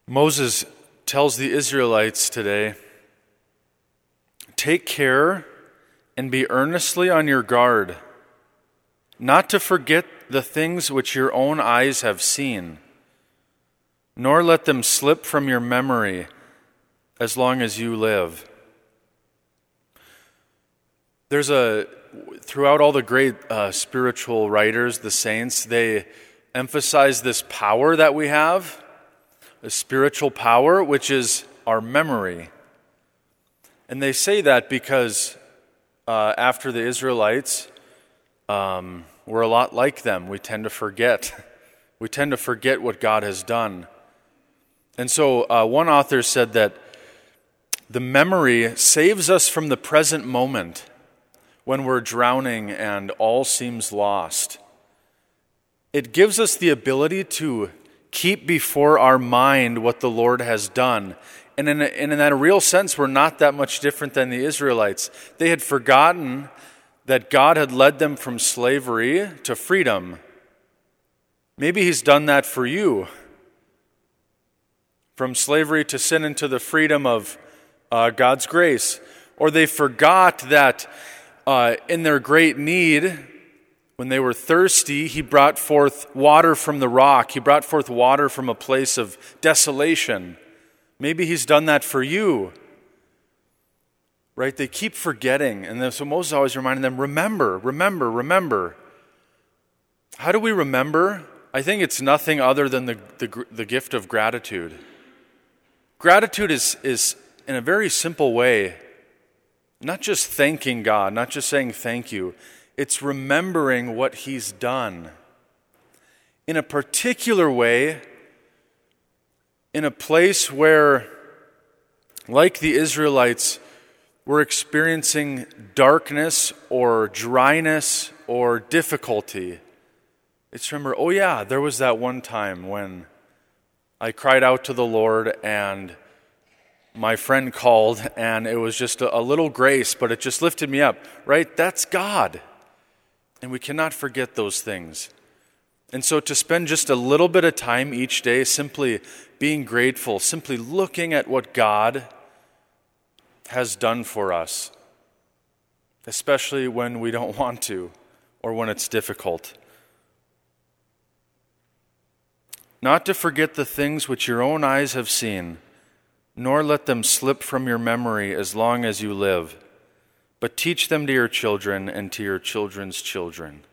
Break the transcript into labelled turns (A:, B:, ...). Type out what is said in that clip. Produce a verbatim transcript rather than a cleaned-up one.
A: Moses tells the Israelites today, "Take care and be earnestly on your guard, not to forget the things which your own eyes have seen, nor let them slip from your memory as long as you live." There's a, throughout all the great uh, spiritual writers, the saints, they emphasize this power that we have, a spiritual power, which is our memory. And they say that because uh, after the Israelites, um, we're a lot like them. We tend to forget. We tend to forget what God has done. And so uh, one author said that the memory saves us from the present moment when we're drowning and all seems lost. It gives us the ability to keep before our mind what the Lord has done. And in, a, and in that real sense, we're not that much different than the Israelites. They had forgotten that God had led them from slavery to freedom. Maybe He's done that for you. From slavery to sin into the freedom of uh, God's grace. Or they forgot that uh, in their great need, when they were thirsty, He brought forth water from the rock. He brought forth water from a place of desolation. Maybe He's done that for you. Right? They keep forgetting. And so Moses always reminded them, remember, remember, remember. How do we remember? I think it's nothing other than the, the, the gift of gratitude. Gratitude is, is, in a very simple way, not just thanking God, not just saying thank you. It's remembering what He's done. In a particular way, in a place where, like the Israelites, we're experiencing darkness or dryness or difficulty. It's remember, oh yeah, there was that one time when I cried out to the Lord and my friend called and it was just a, a little grace, but it just lifted me up, right? That's God. And we cannot forget those things. And so to spend just a little bit of time each day simply being grateful, simply looking at what God has done for us, especially when we don't want to or when it's difficult. Not to forget the things which your own eyes have seen, nor let them slip from your memory as long as you live, but teach them to your children and to your children's children.